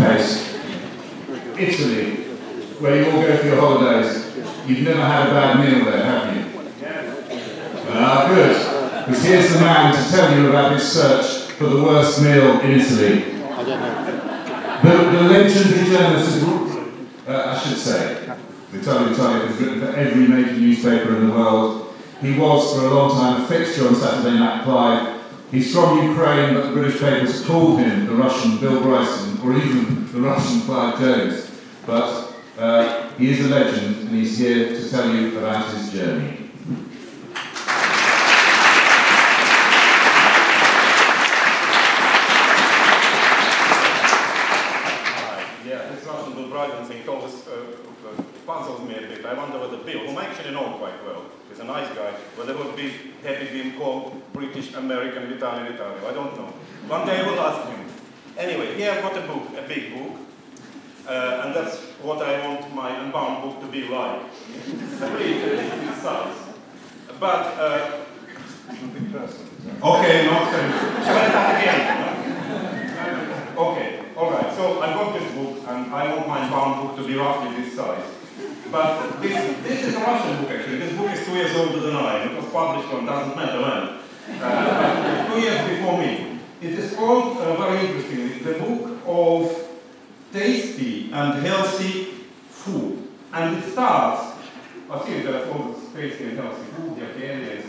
case. Italy, where you all go for your holidays. You've never had a bad meal there, have you? Ah, good. Because here's the man to tell you about his search for the worst meal in Italy. The legendary journalist, I should say, Vittorio Vittorio has written for every major newspaper in the world. He was, for a long time, a fixture on Saturday Night Live. He's from Ukraine, but the British papers called him the Russian Bill Bryson, or even the Russian Clive Jones. But he is a legend, and he's here to tell you about his journey. This Russian Bill Bryson thing always puzzles me a bit. I wonder whether Bill, whom I actually know quite well, is a nice guy, whether he would be happy being called British American Vitali Vitali. I don't know. One day I will ask him. Anyway, here I've got a book, a big book, and that's what I want my Unbound book to be like. A big size. But, big person. Okay, not shall I start again? Okay, alright, so I've got this book, and I want my Unbound book to be roughly this size. But this is a Russian book, actually. This book is 2 years older than I. It was published on, doesn't matter when. 2 years before me. It is called, very interestingly, the book of tasty and healthy food. And it starts, I see there are all this tasty and healthy food,